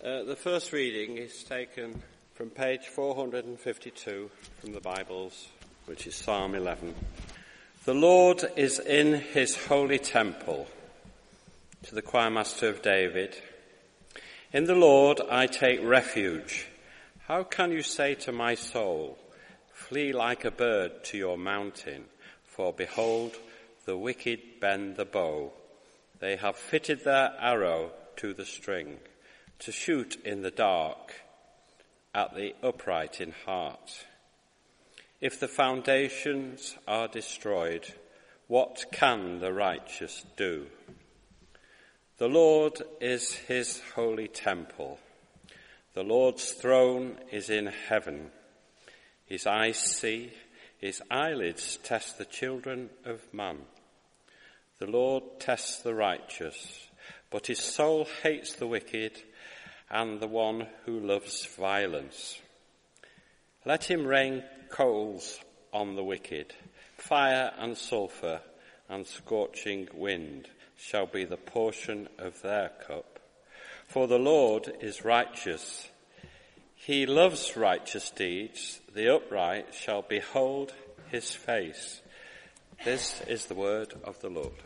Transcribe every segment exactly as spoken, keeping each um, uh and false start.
Uh, the first reading is taken from page four hundred fifty-two from the Bibles, which is Psalm eleven. The Lord is in his holy temple. To the choirmaster of David. In the Lord I take refuge. How can you say to my soul, flee like a bird to your mountain? For behold, the wicked bend the bow. They have fitted their arrow to the string, to shoot in the dark at the upright in heart. If the foundations are destroyed, what can the righteous do? The Lord is his holy temple. The Lord's throne is in heaven. His eyes see, his eyelids test the children of man. The Lord tests the righteous, but his soul hates the wicked and the one who loves violence. Let him rain coals on the wicked. Fire and sulphur and scorching wind shall be the portion of their cup. For the Lord is righteous. He loves righteous deeds. The upright shall behold his face. This is the word of the Lord.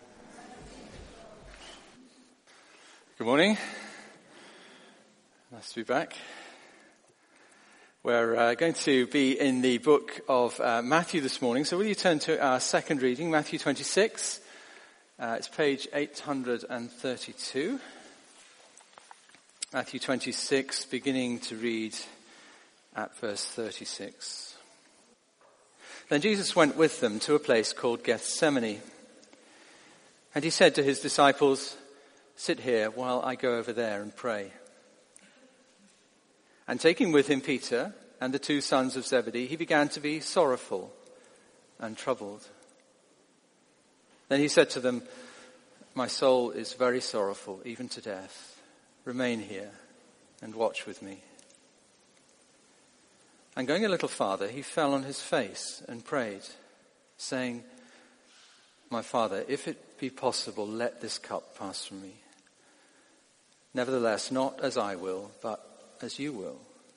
Good morning. Nice to be back. We're uh, going to be in the book of uh, Matthew this morning. So will you turn to our second reading, Matthew twenty-six. Uh, it's page eight hundred thirty-two. Matthew twenty-six, beginning to read at verse thirty-six. Then Jesus went with them to a place called Gethsemane. And he said to his disciples, "Sit here while I go over there and pray." And taking with him Peter and the two sons of Zebedee, he began to be sorrowful and troubled. Then he said to them, "My soul is very sorrowful, even to death. Remain here and watch with me." And going a little farther, he fell on his face and prayed, saying, "My Father, if it be possible, let this cup pass from me. Nevertheless, not as I will, but as you will."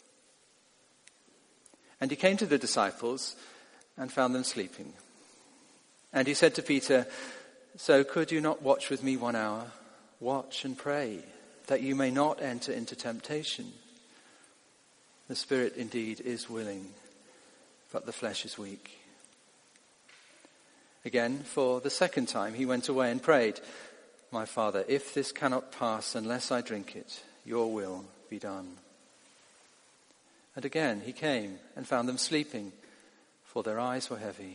And he came to the disciples and found them sleeping. And he said to Peter, "So could you not watch with me one hour? Watch and pray, that you may not enter into temptation. The spirit indeed is willing, but the flesh is weak." Again, for the second time, he went away and prayed, "My Father, if this cannot pass unless I drink it, your will be done." And again he came and found them sleeping, for their eyes were heavy.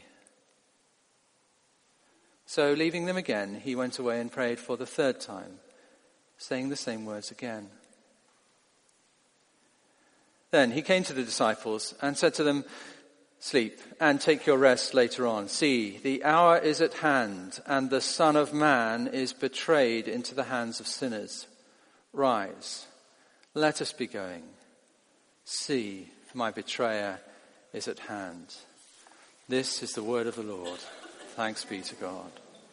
So leaving them again, he went away and prayed for the third time, saying the same words again. Then he came to the disciples and said to them, "Sleep and take your rest later on. See, the hour is at hand, and the Son of Man is betrayed into the hands of sinners. Rise, let us be going. See, my betrayer is at hand." This is the word of the Lord. Thanks be to God.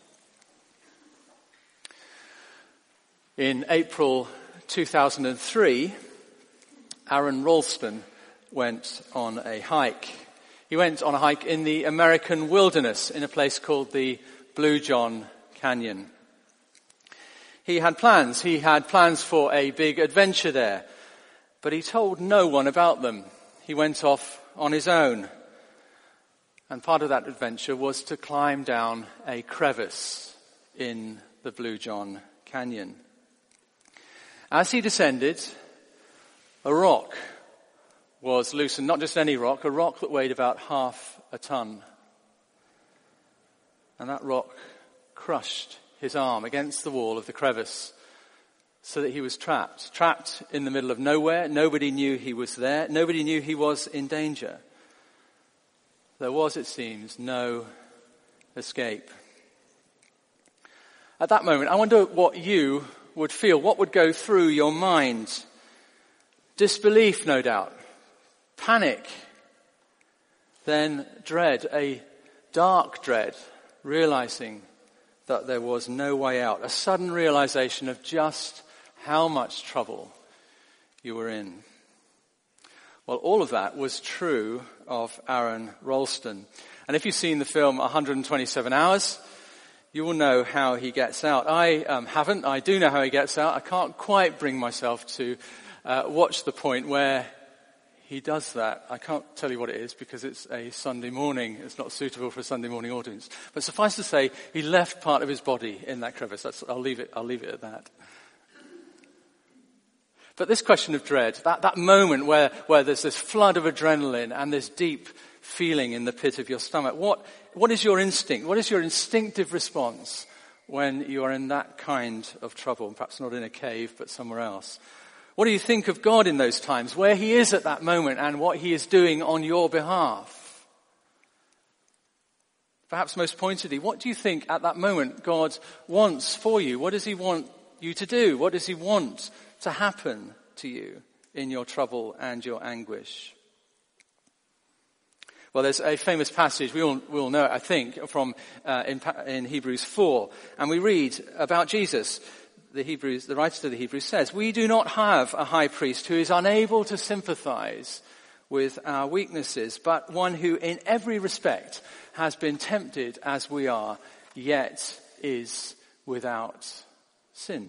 In April two thousand three, Aaron Ralston went on a hike. He went on a hike in the American wilderness in a place called the Blue John Canyon. He had plans. He had plans for a big adventure there, but he told no one about them. He went off on his own. And part of that adventure was to climb down a crevice in the Blue John Canyon. As he descended, a rock was loosened, not just any rock, a rock that weighed about half a ton. And that rock crushed his arm against the wall of the crevice so that he was trapped, trapped in the middle of nowhere. Nobody knew he was there. Nobody knew he was in danger. There was, it seems, no escape. At that moment, I wonder what you would feel, what would go through your mind. Disbelief, no doubt. Panic. Then dread, a dark dread, realizing that there was no way out. A sudden realization of just how much trouble you were in. Well, all of that was true of Aaron Ralston. And if you've seen the film one hundred twenty-seven hours, you will know how he gets out. I um, haven't. I do know how he gets out. I can't quite bring myself to uh, watch the point where he does that. I can't tell you what it is because it's a Sunday morning. It's not suitable for a Sunday morning audience. But suffice to say, he left part of his body in that crevice. That's, I'll leave it. I'll leave it at that. But this question of dread, that, that moment where, where there's this flood of adrenaline and this deep feeling in the pit of your stomach, what, what is your instinct? What is your instinctive response when you are in that kind of trouble? Perhaps not in a cave, but somewhere else. What do you think of God in those times, where he is at that moment and what he is doing on your behalf? Perhaps most pointedly, what do you think at that moment God wants for you? What does he want you to do? What does he want to happen to you in your trouble and your anguish? Well, there's a famous passage, we all, we all know it, I think, from uh, in, in Hebrews four, and we read about Jesus. The Hebrews, the writer to the Hebrews says, "We do not have a high priest who is unable to sympathize with our weaknesses, but one who in every respect has been tempted as we are, yet is without sin."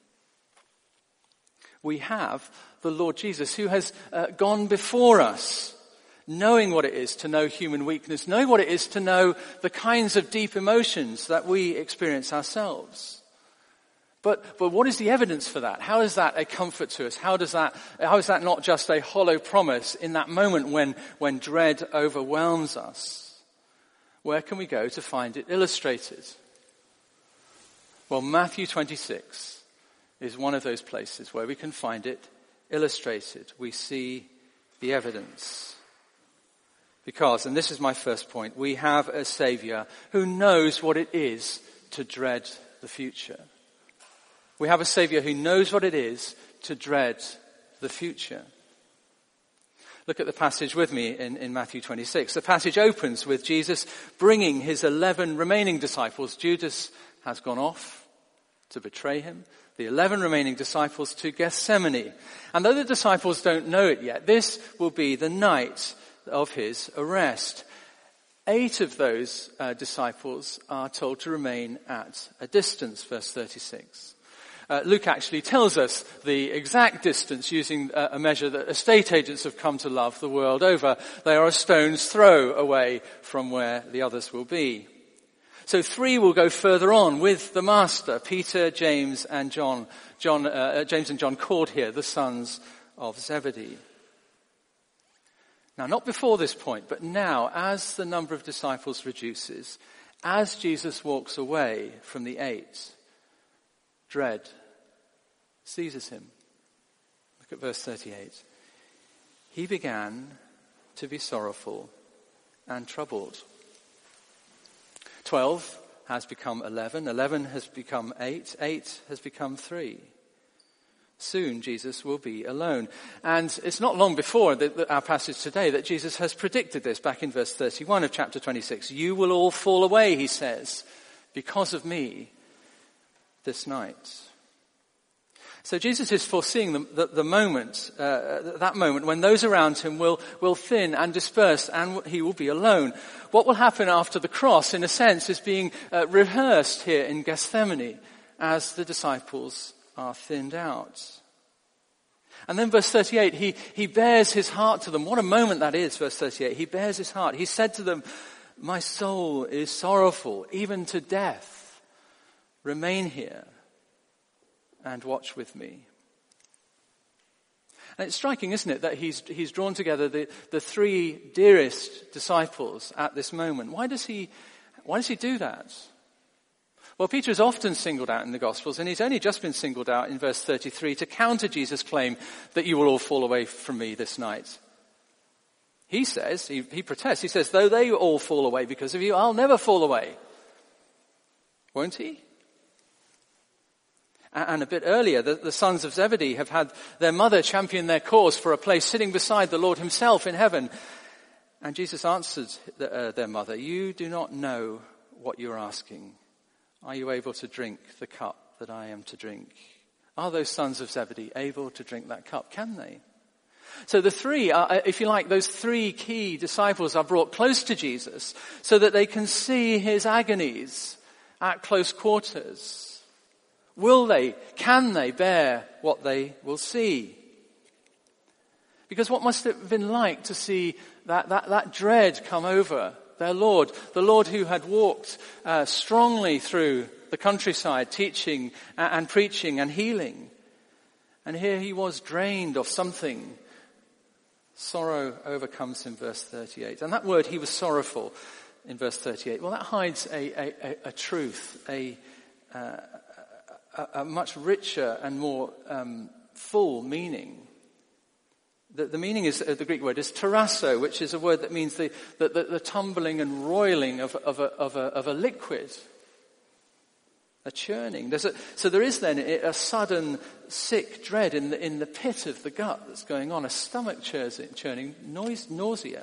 We have the Lord Jesus who has uh, gone before us, knowing what it is to know human weakness, knowing what it is to know the kinds of deep emotions that we experience ourselves. But, but what is the evidence for that? How is that a comfort to us? How does that, how is that not just a hollow promise in that moment when, when dread overwhelms us? Where can we go to find it illustrated? Well, Matthew twenty-six is one of those places where we can find it illustrated. We see the evidence. Because, and this is my first point, we have a Saviour who knows what it is to dread the future. We have a Saviour who knows what it is to dread the future. Look at the passage with me in, in Matthew twenty-six. The passage opens with Jesus bringing his eleven remaining disciples. Judas has gone off to betray him. The eleven remaining disciples to Gethsemane. And though the disciples don't know it yet, this will be the night of his arrest. Eight of those uh, disciples are told to remain at a distance, verse thirty-six. Uh, Luke actually tells us the exact distance using uh, a measure that estate agents have come to love the world over. They are a stone's throw away from where the others will be. So three will go further on with the Master, Peter, James, and John. John, uh, James and John called here the sons of Zebedee. Now, not before this point, but now, as the number of disciples reduces, as Jesus walks away from the eight, dread seizes him. Look at verse thirty-eight. He began to be sorrowful and troubled. Twelve has become eleven. Eleven has become eight. Eight has become three. Soon Jesus will be alone. And it's not long before the, the, our passage today that Jesus has predicted this back in verse thirty-one of chapter twenty-six. You will all fall away, he says, because of me this night. So Jesus is foreseeing the, the, the moment, uh, that moment when those around him will, will thin and disperse and he will be alone. What will happen after the cross, in a sense, is being uh, rehearsed here in Gethsemane as the disciples are thinned out. And then verse thirty-eight, he, he bears his heart to them. What a moment that is, verse thirty-eight. He bears his heart. He said to them, my soul is sorrowful, even to death. Remain here and watch with me. And it's striking, isn't it, that he's, he's drawn together the, the three dearest disciples at this moment. Why does he, why does he do that? Well, Peter is often singled out in the Gospels, and he's only just been singled out in verse thirty-three to counter Jesus' claim that you will all fall away from me this night. He says, he, he protests, he says, though they all fall away because of you, I'll never fall away. Won't he? And a bit earlier, the, the sons of Zebedee have had their mother champion their cause for a place sitting beside the Lord himself in heaven. And Jesus answered the, uh, their mother, you do not know what you're asking. Are you able to drink the cup that I am to drink? Are those sons of Zebedee able to drink that cup? Can they? So the three, are, if you like, those three key disciples are brought close to Jesus so that they can see his agonies at close quarters. Will they, can they bear what they will see? Because what must it have been like to see that, that, that dread come over their Lord, the Lord who had walked uh, strongly through the countryside, teaching and, and preaching and healing. And here he was drained of something. Sorrow overcomes him, verse thirty-eight. And that word, he was sorrowful, in verse thirty-eight, well, that hides a, a, a truth, a, uh, a, a much richer and more um, full meaning. The, the meaning is, uh, the Greek word is tarasso, which is a word that means the, the, the, the tumbling and roiling of, of, a, of, a, of a liquid. A churning. There's a, so there is then a, a sudden sick dread in the, in the pit of the gut that's going on, a stomach churning, noise, nausea.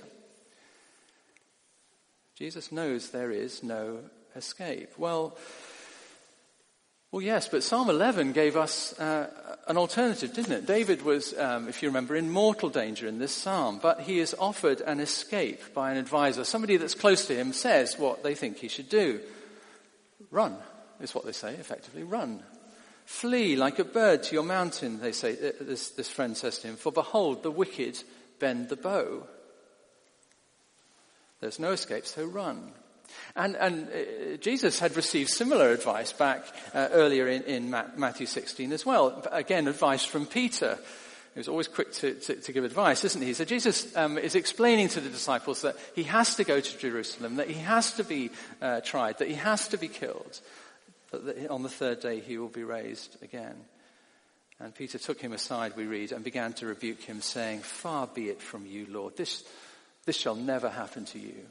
Jesus knows there is no escape. Well, well, yes, but Psalm eleven gave us uh, an alternative, didn't it? David was, um, if you remember, in mortal danger in this psalm, but he is offered an escape by an advisor. Somebody that's close to him says what they think he should do. Run. Is what they say, effectively. Run. Flee like a bird to your mountain, they say, this, this friend says to him, for behold, the wicked bend the bow. There's no escape, so run. And, and uh, Jesus had received similar advice back uh, earlier in, in Matthew sixteen as well. Again, advice from Peter. He was always quick to, to, to give advice, isn't he? So Jesus um, is explaining to the disciples that he has to go to Jerusalem, that he has to be uh, tried, that he has to be killed. But on the third day he will be raised again. And Peter took him aside, we read, and began to rebuke him, saying, far be it from you, Lord. This, this shall never happen to you.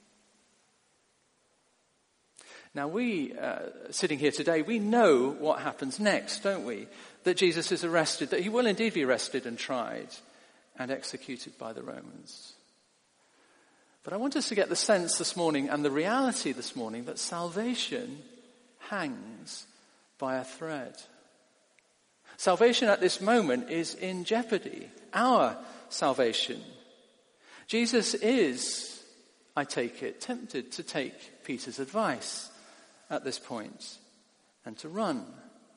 Now we, uh, sitting here today, we know what happens next, don't we? That Jesus is arrested, that he will indeed be arrested and tried and executed by the Romans. But I want us to get the sense this morning and the reality this morning that salvation hangs by a thread. Salvation at this moment is in jeopardy. Our salvation. Jesus is, I take it, tempted to take Peter's advice at this point and to run.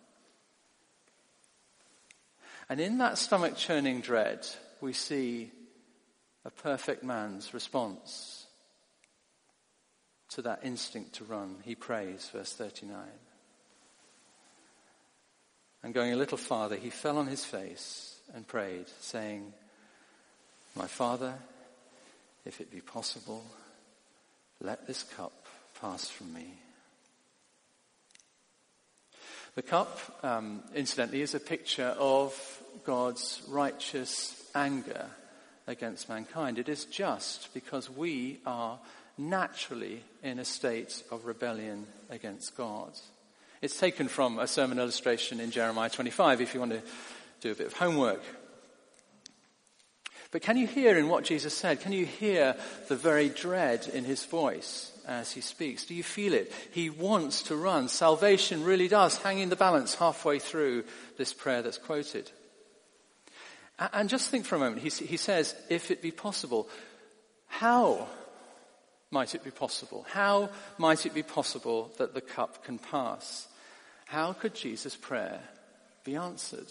And in that stomach-churning dread, we see a perfect man's response to that instinct to run. He prays, verse thirty-nine. And going a little farther, he fell on his face and prayed, saying, my Father, if it be possible, let this cup pass from me. The cup, um, incidentally, is a picture of God's righteous anger against mankind. It is just because we are naturally in a state of rebellion against God. It's taken from a sermon illustration in Jeremiah twenty-five, if you want to do a bit of homework. But can you hear in what Jesus said? Can you hear the very dread in his voice as he speaks? Do you feel it? He wants to run. Salvation really does hang in the balance halfway through this prayer that's quoted. And just think for a moment. He, he says, if it be possible, how might it be possible? How might it be possible that the cup can pass? How could Jesus' prayer be answered?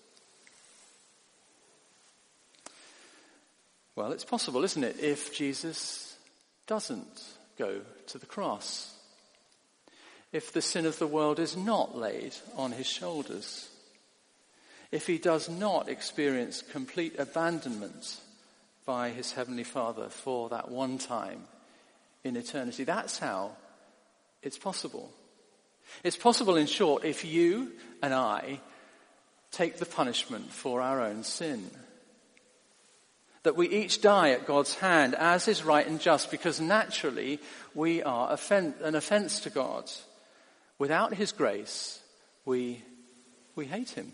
Well, it's possible, isn't it, if Jesus doesn't go to the cross? If the sin of the world is not laid on his shoulders? If he does not experience complete abandonment by his heavenly Father for that one time in eternity? That's how it's possible. It's possible, in short, if you and I take the punishment for our own sin. That we each die at God's hand as is right and just, because naturally we are offen- an offense to God. Without his grace, we, we hate him.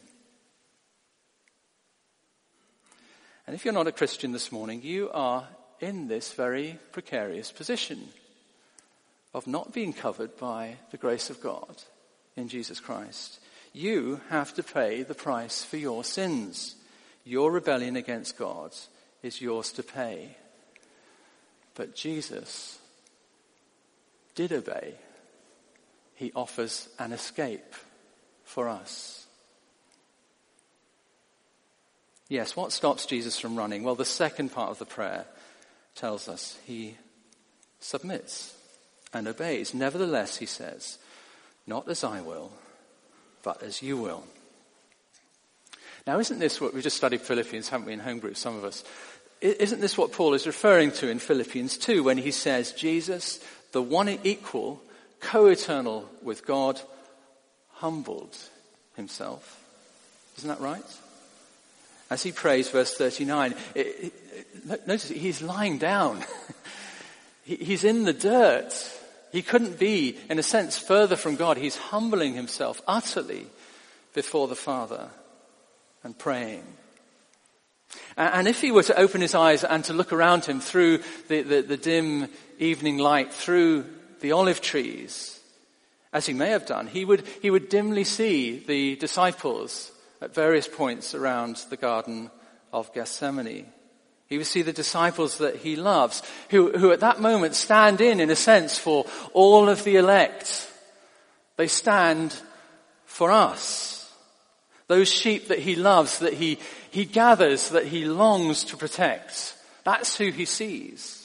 And if you're not a Christian this morning, you are in this very precarious position of not being covered by the grace of God in Jesus Christ. You have to pay the price for your sins. Your rebellion against God is yours to pay. But Jesus did obey. He offers an escape for us. Yes, what stops Jesus from running? Well, the second part of the prayer tells us he submits and obeys. Nevertheless, he says, not as I will, but as you will. Now, isn't this what, we just studied Philippians, haven't we, in home group, some of us? Isn't this what Paul is referring to in Philippians two when he says, Jesus, the one equal, co-eternal with God, humbled himself? Isn't that right? As he prays, verse thirty-nine, it, it, notice he's lying down. he, he's in the dirt. He couldn't be, in a sense, further from God. He's humbling himself utterly before the Father and praying. And if he were to open his eyes and to look around him through the, the, the dim evening light, through the olive trees, as he may have done, he would, he would dimly see the disciples at various points around the Garden of Gethsemane. He would see the disciples that he loves, who, who at that moment stand in, in a sense, for all of the elect. They stand for us. Those sheep that he loves, that he, he gathers, that he longs to protect. That's who he sees.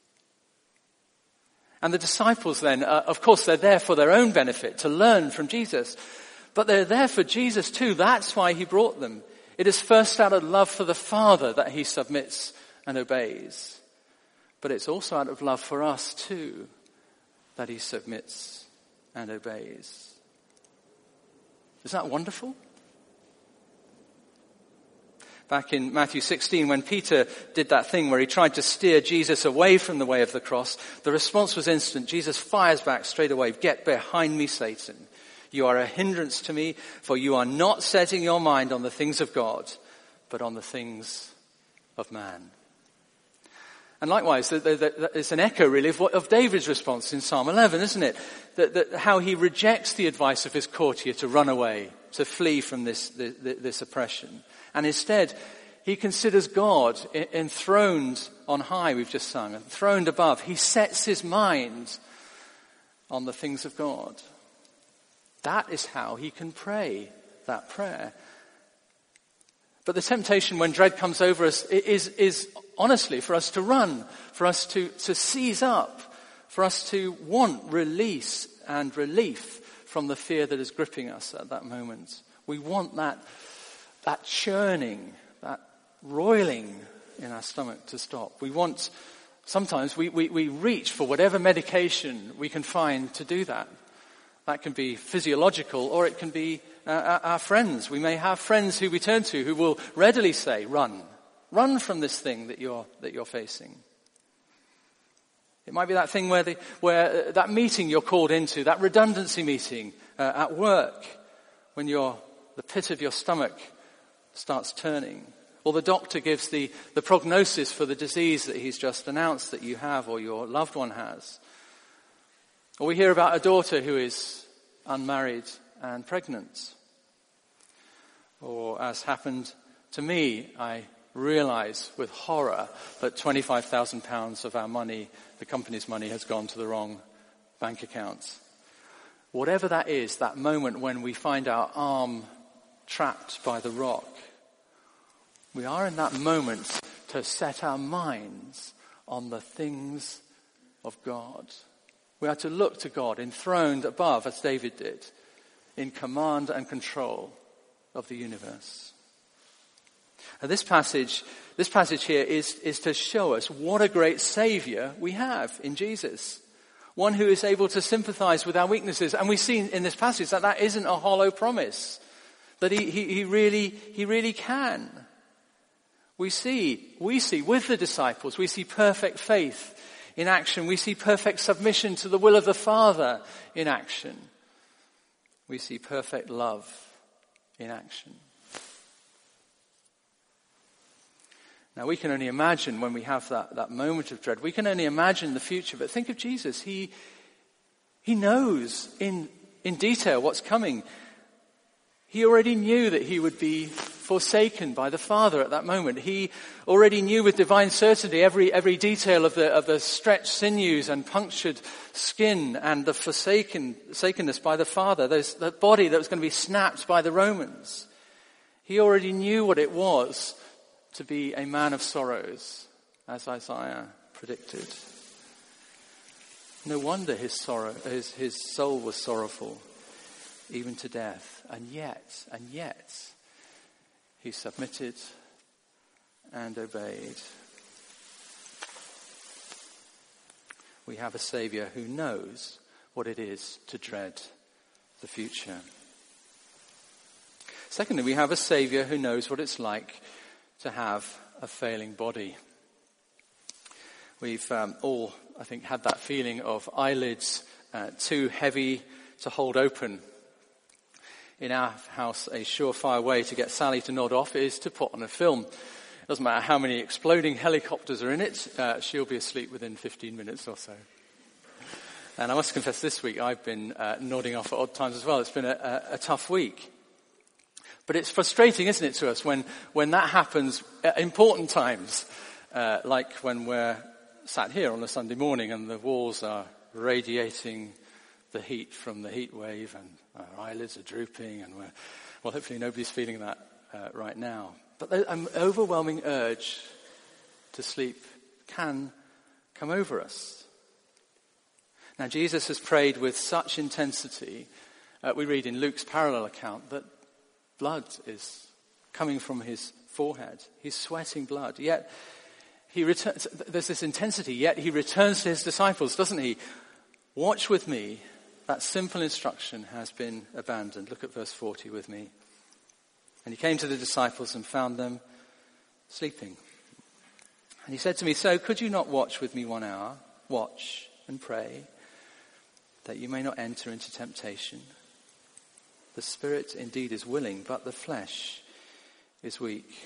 And the disciples then, uh, of course, they're there for their own benefit, to learn from Jesus. But they're there for Jesus too. That's why he brought them. It is first out of love for the Father that he submits and obeys. But it's also out of love for us too that he submits and obeys. Isn't that wonderful? Back in Matthew sixteen, when Peter did that thing where he tried to steer Jesus away from the way of the cross, the response was instant. Jesus fires back straight away, "Get behind me, Satan. You are a hindrance to me, for you are not setting your mind on the things of God, but on the things of man." And likewise, it's an echo really of, what, of David's response in Psalm eleven, isn't it? That, that how he rejects the advice of his courtier to run away, to flee from this, this, this oppression. And instead, he considers God enthroned on high, we've just sung, enthroned above. He sets his mind on the things of God. That is how he can pray that prayer. But the temptation when dread comes over us is, is honestly for us to run, for us to, to seize up, for us to want release and relief from the fear that is gripping us at that moment. We want that, that churning, that roiling in our stomach to stop. We want, sometimes we, we, we reach for whatever medication we can find to do that. That can be physiological, or it can be uh, our friends. We may have friends who we turn to who will readily say, run. Run from this thing that you're, that you're facing. It might be that thing where, the, where uh, that meeting you're called into, that redundancy meeting uh, at work, when your, the pit of your stomach starts turning. Or the doctor gives the, the prognosis for the disease that he's just announced that you have or your loved one has. Or we hear about a daughter who is unmarried and pregnant. Or as happened to me, I realize with horror that twenty-five thousand pounds of our money, the company's money, has gone to the wrong bank account. Whatever that is, that moment when we find our arm trapped by the rock, we are in that moment to set our minds on the things of God. We are to look to God, enthroned above, as David did, in command and control of the universe. Now this passage, this passage here is, is to show us what a great Savior we have in Jesus. One who is able to sympathize with our weaknesses. And we see in this passage that that isn't a hollow promise. That he, he, he really, he really can. We see, we see with the disciples, we see perfect faith in action. We see perfect submission to the will of the Father in action. We see perfect love in action. Now we can only imagine when we have that, that moment of dread, we can only imagine the future, but think of Jesus. He, he knows in, in detail what's coming. He already knew that he would be forsaken by the Father at that moment. He already knew with divine certainty every every detail of the of the stretched sinews and punctured skin and the forsaken, forsakenness by the Father, those, the body that was going to be snapped by the Romans. He already knew what it was to be a man of sorrows, as Isaiah predicted. No wonder his sorrow, his, his soul was sorrowful, even to death. And yet, and yet, he submitted and obeyed. We have a Saviour who knows what it is to dread the future. Secondly, we have a Saviour who knows what it's like to have a failing body. We've um, all, I think, had that feeling of eyelids uh, too heavy to hold open. In our house, a surefire way to get Sally to nod off is to put on a film. It doesn't matter how many exploding helicopters are in it, uh, she'll be asleep within fifteen minutes or so. And I must confess this week I've been uh, nodding off at odd times as well. It's been a, a, a tough week. But it's frustrating, isn't it, to us when, when that happens at important times, uh, like when we're sat here on a Sunday morning and the walls are radiating the heat from the heat wave and our eyelids are drooping and we're, well, hopefully nobody's feeling that uh, right now. But an overwhelming urge to sleep can come over us. Now, Jesus has prayed with such intensity, uh, we read in Luke's parallel account, that blood is coming from his forehead. He's sweating blood. Yet he returns, there's this intensity, yet he returns to his disciples, doesn't he? Watch with me. That simple instruction has been abandoned. Look at verse forty with me. And he came to the disciples and found them sleeping. And he said to me, so could you not watch with me one hour? Watch and pray that you may not enter into temptation. The spirit indeed is willing, but the flesh is weak.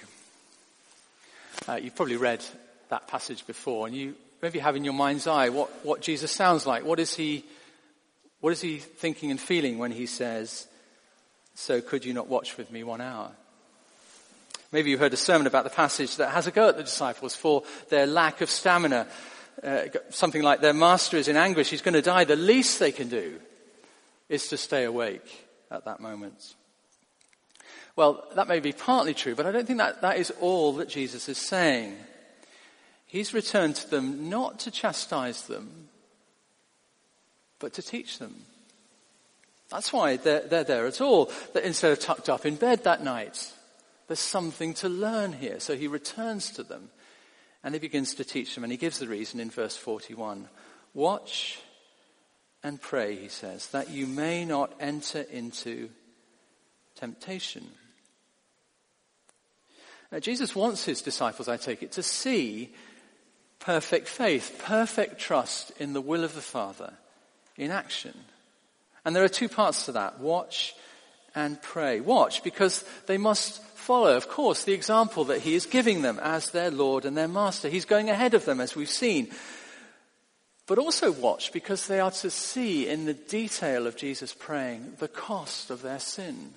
Uh, you've probably read that passage before, and you maybe have in your mind's eye what, what Jesus sounds like. What is he, what is he thinking and feeling when he says, so could you not watch with me one hour? Maybe you heard a sermon about the passage that has a go at the disciples for their lack of stamina. Uh, something like their master is in anguish, he's going to die. The least they can do is to stay awake at that moment. Well, that may be partly true, but I don't think that that is all that Jesus is saying. He's returned to them not to chastise them, but to teach them. That's why they're, they're there at all. That instead of tucked up in bed that night, there's something to learn here. So he returns to them and he begins to teach them. And he gives the reason in verse forty-one. Watch and pray, he says, that you may not enter into temptation. Now, Jesus wants his disciples, I take it, to see perfect faith, perfect trust in the will of the Father in action. And there are two parts to that. Watch and pray. Watch because they must follow, of course, the example that he is giving them as their Lord and their Master. He's going ahead of them, as we've seen. But also watch because they are to see in the detail of Jesus praying the cost of their sin.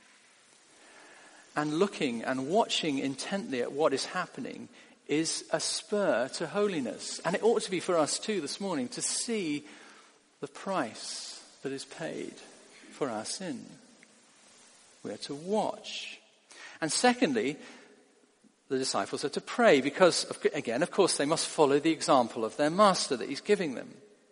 And looking and watching intently at what is happening is a spur to holiness. And it ought to be for us too this morning to see the price that is paid for our sin. We are to watch. And secondly, the disciples are to pray because, again, of course, they must follow the example of their master that he's giving them.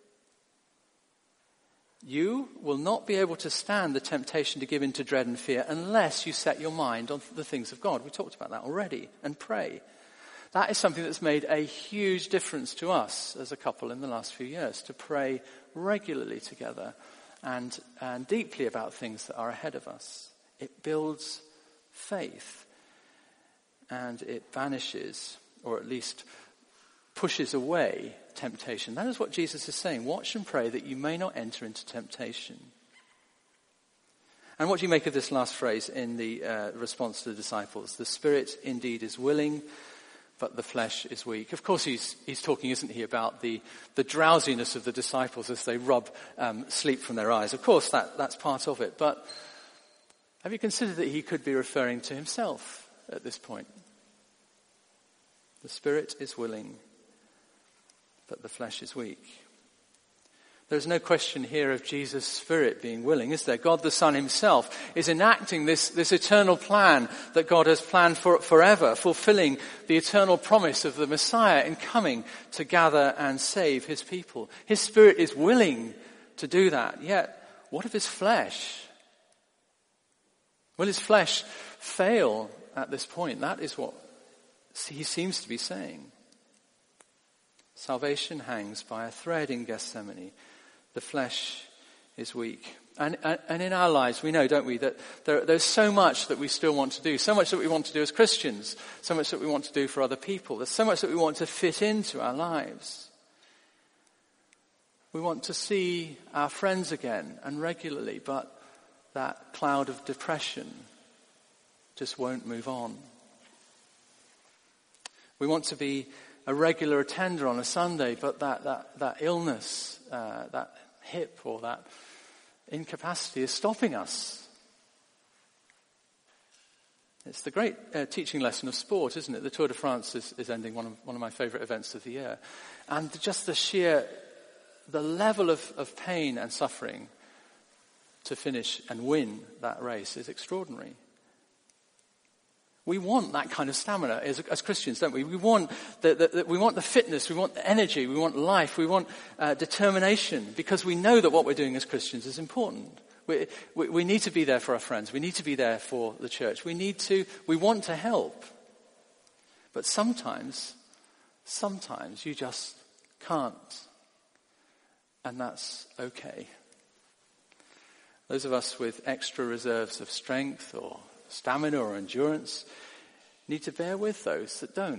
You will not be able to stand the temptation to give in to dread and fear unless you set your mind on the things of God. We talked about that already. And pray. That is something that's made a huge difference to us as a couple in the last few years, to pray regularly together and, and deeply about things that are ahead of us. It builds faith and it banishes, or at least pushes away, temptation. That is what Jesus is saying. Watch and pray that you may not enter into temptation. And what do you make of this last phrase in the uh, response to the disciples? The spirit indeed is willing, but the flesh is weak. Of course he's, he's talking, isn't he, about the, the drowsiness of the disciples as they rub um, sleep from their eyes. Of course that, that's part of it. But Have you considered that he could be referring to himself at this point? The spirit is willing, but the flesh is weak. There's no question here of Jesus' spirit being willing, is there? God the Son himself is enacting this, this eternal plan that God has planned for forever, fulfilling the eternal promise of the Messiah in coming to gather and save his people. His spirit is willing to do that. Yet, what of his flesh? Will his flesh fail at this point? That is what he seems to be saying. Salvation hangs by a thread in Gethsemane. The flesh is weak. And, and, and in our lives, we know, don't we, that there, there's so much that we still want to do, so much that we want to do as Christians, so much that we want to do for other people. There's so much that we want to fit into our lives. We want to see our friends again and regularly, but that cloud of depression just won't move on. We want to be a regular attender on a Sunday, but that, that, that illness, uh, that hip or that incapacity is stopping us. It's the great uh, teaching lesson of sport, isn't it? The Tour de France is, is ending, one of, one of my favourite events of the year. And just the sheer, the level of, of pain and suffering to finish and win that race is extraordinary. We want that kind of stamina as, as Christians, don't we? We want the, the, the, we want the fitness, we want the energy, we want life, we want uh, determination, because we know that what we're doing as Christians is important. We, we, we need to be there for our friends. We need to be there for the church. We need to, we want to help. But sometimes, sometimes you just can't. And that's okay. Those of us with extra reserves of strength or stamina or endurance need to bear with those that don't.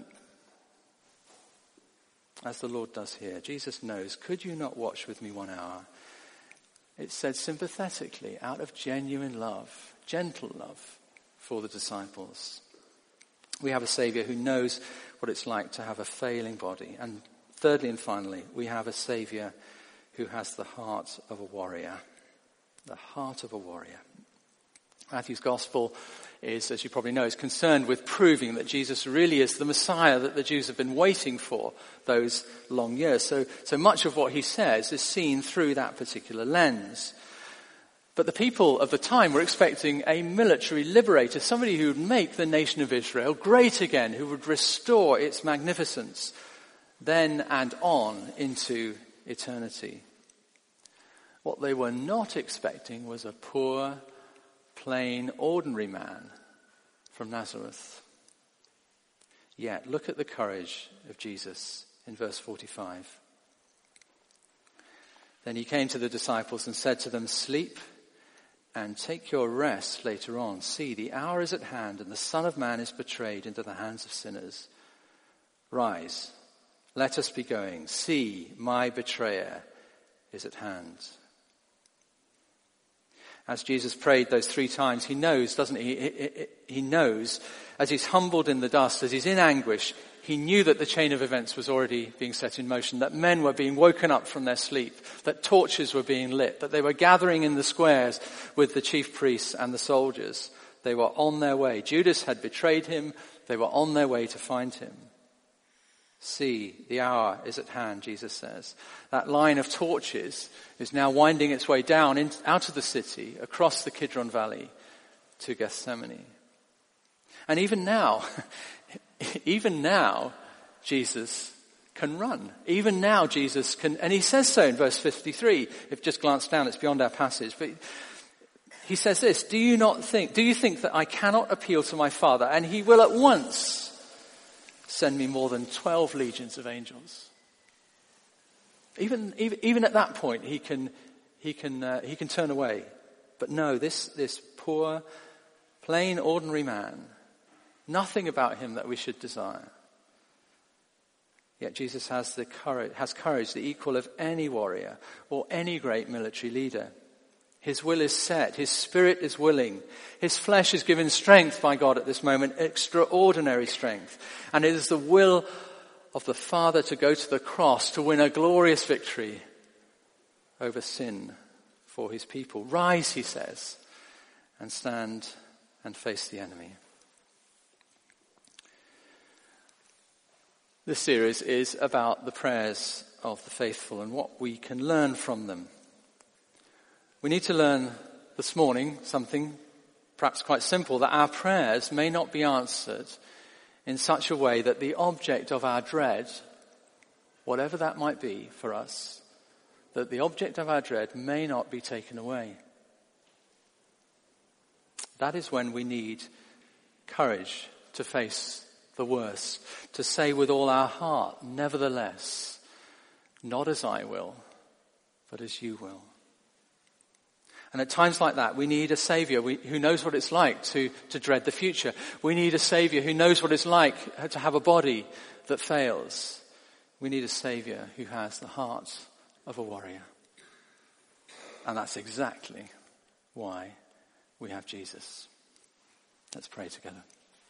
As the Lord does here. Jesus knows, could you not watch with me one hour? It's said sympathetically, out of genuine love, gentle love for the disciples. We have a Saviour who knows what it's like to have a failing body. And thirdly and finally, we have a Saviour who has the heart of a warrior. The heart of a warrior. Matthew's Gospel is, as you probably know, is concerned with proving that Jesus really is the Messiah that the Jews have been waiting for those long years. So, so much of what he says is seen through that particular lens. But the people of the time were expecting a military liberator, somebody who would make the nation of Israel great again, who would restore its magnificence then and on into eternity. What they were not expecting was a poor, plain, ordinary man from Nazareth. Yet, look at the courage of Jesus in verse forty-five. Then he came to the disciples and said to them, "Sleep and take your rest later on. See, the hour is at hand and the Son of Man is betrayed into the hands of sinners. Rise, let us be going. See, my betrayer is at hand." As Jesus prayed those three times, he knows, doesn't he? He, he knows, as he's humbled in the dust, as he's in anguish, he knew that the chain of events was already being set in motion, that men were being woken up from their sleep, that torches were being lit, that they were gathering in the squares with the chief priests and the soldiers. They were on their way. Judas had betrayed him. They were on their way to find him. See, the hour is at hand, Jesus says. That line of torches is now winding its way down in, out of the city, across the Kidron Valley to Gethsemane. And even now, even now, Jesus can run. Even now, Jesus can, and he says so in verse fifty-three. If just glance down, it's beyond our passage. But he says this, do you not think, do you think that I cannot appeal to my Father and he will at once send me more than twelve legions of angels? Even, even, even at that point, he can, he can, uh, he can turn away. But no, this, this poor, plain, ordinary man, nothing about him that we should desire. Yet Jesus has the courage, has courage, the equal of any warrior or any great military leader. His will is set. His spirit is willing. His flesh is given strength by God at this moment, extraordinary strength. And it is the will of the Father to go to the cross to win a glorious victory over sin for his people. Rise, he says, and stand and face the enemy. This series is about the prayers of the faithful and what we can learn from them. We need to learn this morning something perhaps quite simple, that our prayers may not be answered in such a way that the object of our dread, whatever that might be for us, that the object of our dread may not be taken away. That is when we need courage to face the worst, to say with all our heart, nevertheless, not as I will, but as you will. And at times like that, we need a saviour we, who knows what it's like to, to dread the future. We need a saviour who knows what it's like to have a body that fails. We need a saviour who has the heart of a warrior. And that's exactly why we have Jesus. Let's pray together.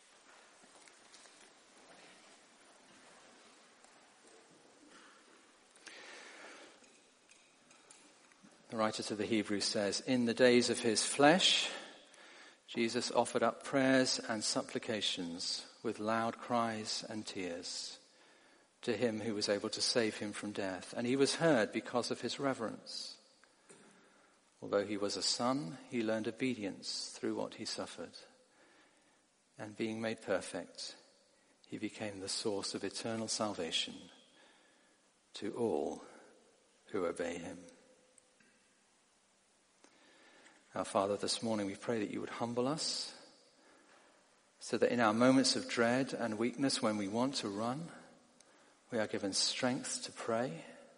The writer to the Hebrews says, in the days of his flesh, Jesus offered up prayers and supplications with loud cries and tears to him who was able to save him from death. And he was heard because of his reverence. Although he was a son, he learned obedience through what he suffered. And being made perfect, he became the source of eternal salvation to all who obey him. Our Father, this morning we pray that you would humble us so that in our moments of dread and weakness when we want to run, we are given strength to pray,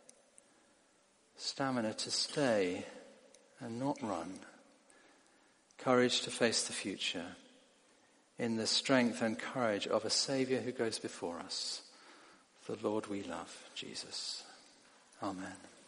stamina to stay and not run, courage to face the future in the strength and courage of a Saviour who goes before us, the Lord we love, Jesus. Amen.